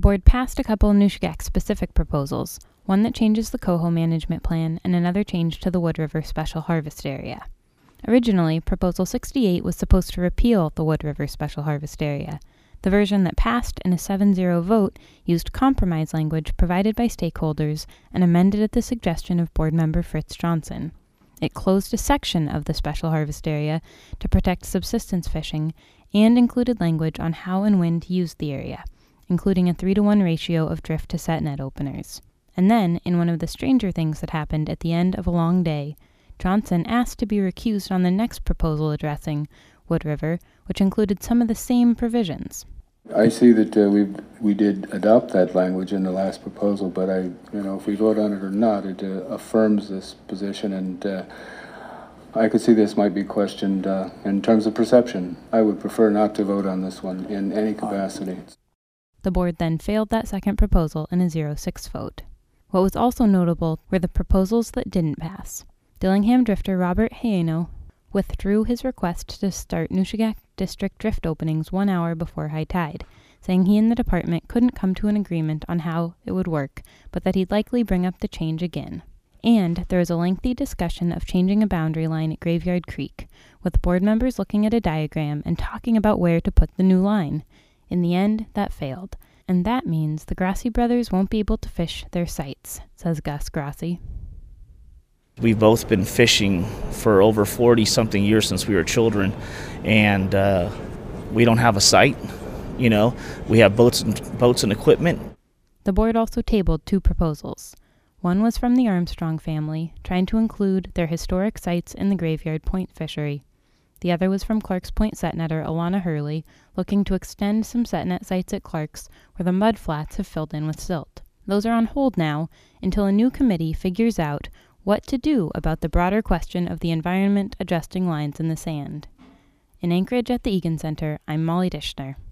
board passed a couple Nushagak-specific proposals, one that changes the Coho management plan and another change to the Wood River Special Harvest Area. Originally, Proposal 68 was supposed to repeal the Wood River Special Harvest Area. The version that passed in a 7-0 vote used compromise language provided by stakeholders and amended at the suggestion of board member Fritz Johnson. It closed a section of the Special Harvest Area to protect subsistence fishing and included language on how and when to use the area, including a 3-to-1 ratio of drift to set net openers. And then, in one of the stranger things that happened at the end of a long day, Johnson asked to be recused on the next proposal addressing Wood River, which included some of the same provisions. I see that we did adopt that language in the last proposal, but if we vote on it or not, it affirms this position, and I could see this might be questioned in terms of perception. I would prefer not to vote on this one in any capacity. The board then failed that second proposal in a 0-6 vote. What was also notable were the proposals that didn't pass. Dillingham drifter Robert Hayeno withdrew his request to start Nushagak District drift openings 1 hour before high tide, saying he and the department couldn't come to an agreement on how it would work, but that he'd likely bring up the change again. And there was a lengthy discussion of changing a boundary line at Graveyard Creek, with board members looking at a diagram and talking about where to put the new line. In the end, that failed. And that means the Grassi brothers won't be able to fish their sites, says Gus Grassi. We've both been fishing for over 40-something years since we were children, and we don't have a site. We have boats and equipment. The board also tabled 2 proposals. One was from the Armstrong family, trying to include their historic sites in the Graveyard Point fishery. The other was from Clark's Point setnetter Alana Hurley, looking to extend some setnet sites at Clark's where the mud flats have filled in with silt. Those are on hold now until a new committee figures out what to do about the broader question of the environment adjusting lines in the sand. In Anchorage at the Egan Center, I'm Molly Dishner.